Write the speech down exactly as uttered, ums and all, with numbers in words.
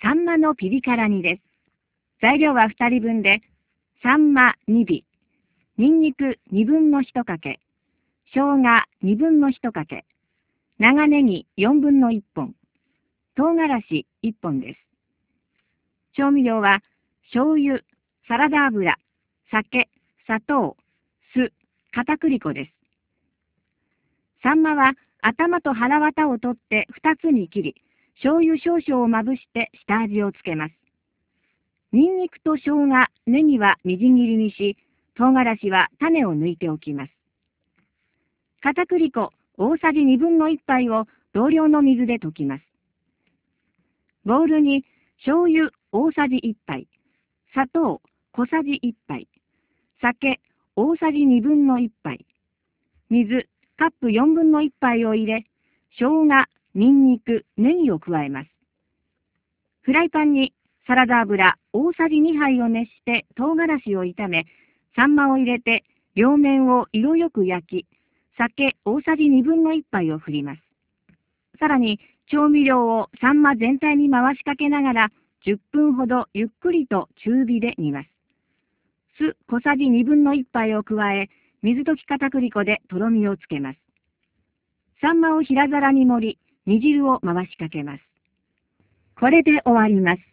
サンマのピリ辛煮です。材料はふたりぶんで、サンマにび、ニンニクにぶんのいちかけ、生姜にぶんのいちかけ、長ネギよんぶんのいっぽん、唐辛子いっぽんです。調味料は、醤油、サラダ油、酒、砂糖、酢、片栗粉です。サンマは頭と腹綿を取ってふたつに切り、醤油少々をまぶして下味をつけます。ニンニクと生姜、ネギはみじん切りにし、唐辛子は種を抜いておきます。片栗粉大さじにぶんのいっぱいを同量の水で溶きます。ボウルに醤油大さじいっぱい、砂糖小さじいっぱい、酒大さじにぶんのいっぱい、水カップよんぶんのいっぱいを入れ、生姜、ニンニク、ネギを加えます。フライパンにサラダ油大さじにはいを熱して唐辛子を炒め、サンマを入れて両面を色よく焼き、酒大さじにぶんのいっぱいを振ります。さらに調味料をサンマ全体に回しかけながらじゅっぷんほどゆっくりと中火で煮ます。酢小さじにぶんのいっぱいを加え、水溶き片栗粉でとろみをつけます。サンマを平皿に盛り、煮汁を回しかけます。これで終わります。